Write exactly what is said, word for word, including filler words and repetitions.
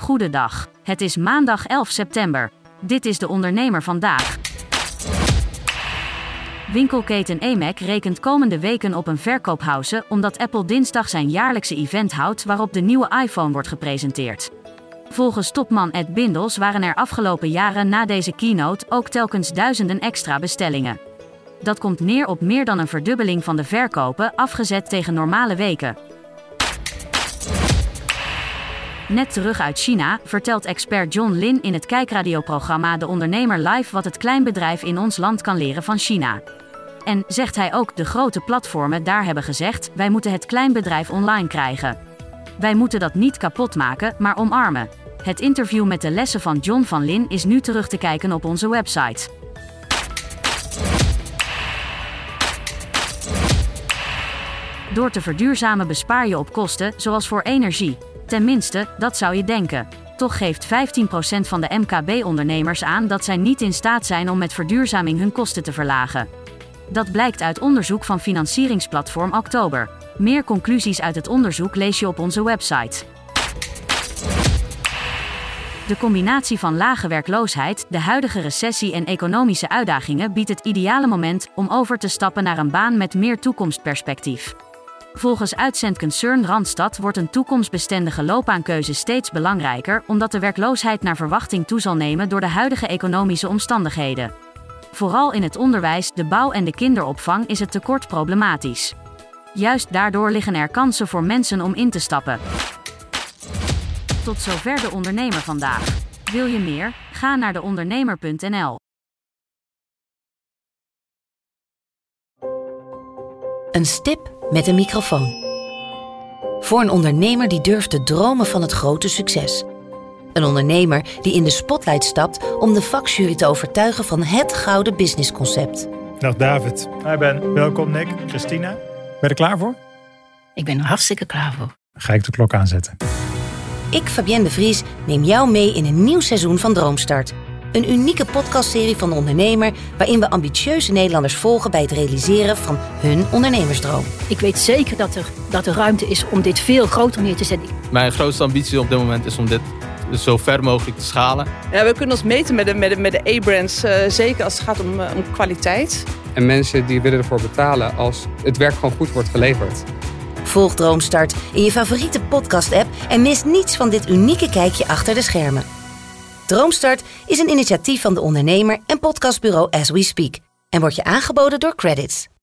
Goedendag. Het is maandag elf september. Dit is de ondernemer vandaag. Winkelketen E M A C rekent komende weken op een verkoophauze omdat Apple dinsdag zijn jaarlijkse event houdt waarop de nieuwe iPhone wordt gepresenteerd. Volgens topman Ed Bindels waren er afgelopen jaren na deze keynote ook telkens duizenden extra bestellingen. Dat komt neer op meer dan een verdubbeling van de verkopen, afgezet tegen normale weken. Net terug uit China vertelt expert John Lin in het kijkradioprogramma De Ondernemer Live wat het kleinbedrijf in ons land kan leren van China. En, zegt hij ook, de grote platformen daar hebben gezegd, wij moeten het kleinbedrijf online krijgen. Wij moeten dat niet kapot maken, maar omarmen. Het interview met de lessen van John van Lin is nu terug te kijken op onze website. Door te verduurzamen bespaar je op kosten, zoals voor energie. Tenminste, dat zou je denken. Toch geeft vijftien procent van de M K B-ondernemers aan dat zij niet in staat zijn om met verduurzaming hun kosten te verlagen. Dat blijkt uit onderzoek van financieringsplatform Oktober. Meer conclusies uit het onderzoek lees je op onze website. De combinatie van lage werkloosheid, de huidige recessie en economische uitdagingen biedt het ideale moment om over te stappen naar een baan met meer toekomstperspectief. Volgens uitzendconcern Randstad wordt een toekomstbestendige loopbaankeuze steeds belangrijker omdat de werkloosheid naar verwachting toe zal nemen door de huidige economische omstandigheden. Vooral in het onderwijs, de bouw en de kinderopvang is het tekort problematisch. Juist daardoor liggen er kansen voor mensen om in te stappen. Tot zover de ondernemer vandaag. Wil je meer? Ga naar de ondernemer punt n l. Een stip met een microfoon. Voor een ondernemer die durft te dromen van het grote succes. Een ondernemer die in de spotlight stapt om de vakjury te overtuigen van het gouden businessconcept. Dag David. Hi Ben. Welkom Nick. Christina. Ben je er klaar voor? Ik ben er hartstikke klaar voor. Dan ga ik de klok aanzetten. Ik, Fabienne de Vries, neem jou mee in een nieuw seizoen van Droomstart. Een unieke podcastserie van de ondernemer waarin we ambitieuze Nederlanders volgen bij het realiseren van hun ondernemersdroom. Ik weet zeker dat er, dat er ruimte is om dit veel groter neer te zetten. Mijn grootste ambitie op dit moment is om dit zo ver mogelijk te schalen. Ja, we kunnen ons meten met de, met de, met de A-brands, uh, zeker als het gaat om, uh, om kwaliteit. En mensen die willen ervoor betalen als het werk gewoon goed wordt geleverd. Volg Droomstart in je favoriete podcast-app en mis niets van dit unieke kijkje achter de schermen. Droomstart is een initiatief van de ondernemer en podcastbureau As We Speak en wordt je aangeboden door Credits.